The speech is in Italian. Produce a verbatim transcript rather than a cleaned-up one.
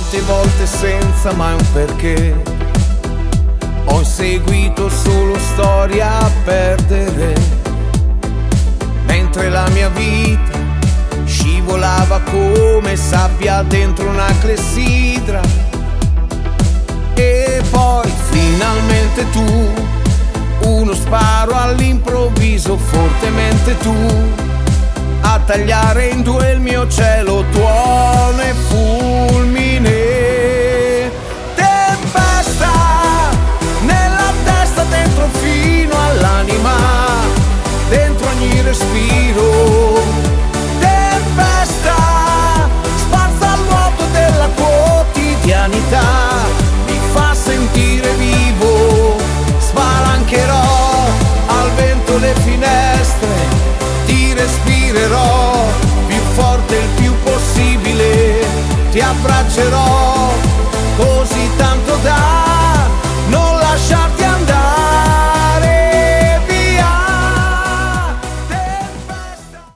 Tante volte senza mai un perché ho inseguito solo storie a perdere, mentre la mia vita scivolava come sabbia dentro una clessidra. E poi finalmente tu, uno sparo all'improvviso, fortemente tu, a tagliare in due il mio cielo, tuono e fulmine. Tempesta nella testa, dentro fino all'anima, dentro ogni respiro. Tempesta spazza al vuoto della quotidianità, mi fa sentire vivo. Spalancherò al vento le finestre, ti respirerò più forte il più possibile, ti abbraccerò così tanto da